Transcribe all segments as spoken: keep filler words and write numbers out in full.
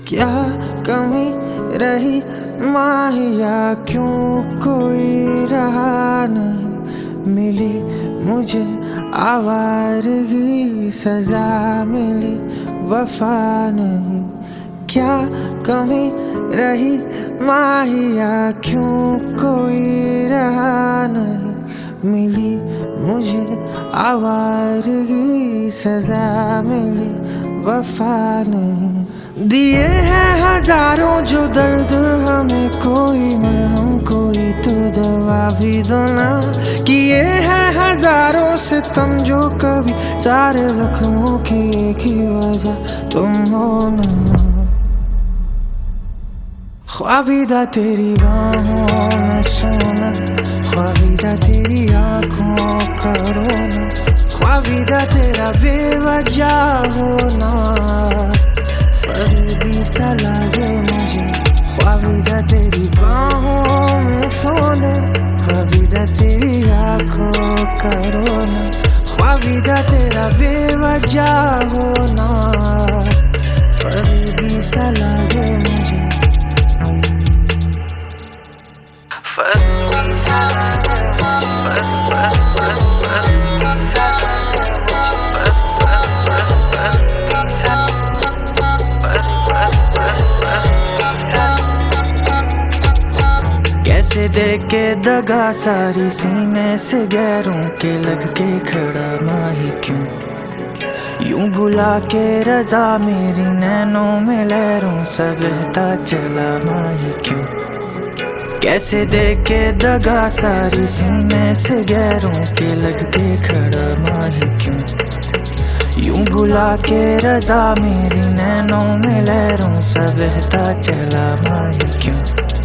क्या कमी रही माहिया, क्यों कोई रहा नहीं। मिली मुझे आवारगी, सजा मिली वफा नहीं। क्या कमी रही माहिया, क्यों कोई रहा नहीं। मिली मुझे आवारगी, सजा मिली वफा नहीं। दिए हैं हजारों जो दर्द हमें, कोई मरहम कोई तो दवा भी दो ना। किए हैं हजारों सितम जो कभी, सारे जख्मों की एक ही वजह तुम हो ना। ख्वाबीदा तेरी बाहों में सोना, ख्वाबीदा तेरी आँखों का रोना, ख्वाबीदा तेरा बेवजह होना। फरेबी सा लागे मुझे, ख्वाबीदा तेरी बाहों में सोना, ख्वाबीदा तेरी आँखों का रोना, ख्वाबीदा तेरा बेवजह होना। फरेबी सा लागे मुझे, फरेबी सा लागे कैसे देके दगा सारी सीने से गैरों के लग के खड़ा माही क्यों। यूं बुला के रजा मेरी नैनों में लहरों सा बहता चला माही क्यों। कैसे देके दगा सारी सीने से गैरों के लग के खड़ा माही क्यों। यूं बुला के रजा मेरी नैनों में लहरों सा बहता चला माही क्यों।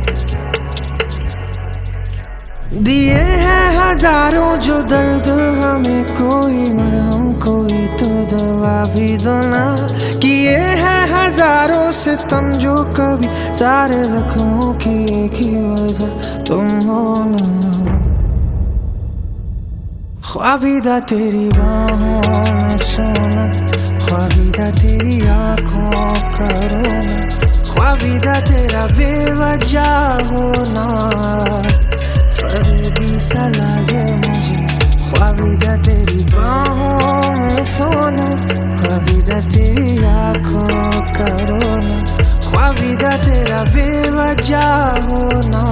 दिए हैं हजारों जो दर्द हमें, कोई मरहम कोई तो दवा भी दो ना। किए हैं हजारों सितम जो कभी, सारे जख्मों की एक ही वजह तुम हो ना। ख्वाबीदा तेरी बाहों में सोना, ख्वाबीदा तेरी आँखों का रोना, ख्वाबीदा तेरा बेवजह होना। फरेबी सा लागे मुझे, ख्वाबीदा तेरी बाहों में सोना, ख्वाबीदा तेरी आँखों का रोना, ख्वाबीदा तेरा बेवजह होना।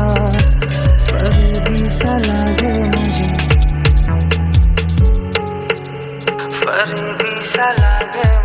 फरेबी सा लागे मुझे, फरेबी सा लागे।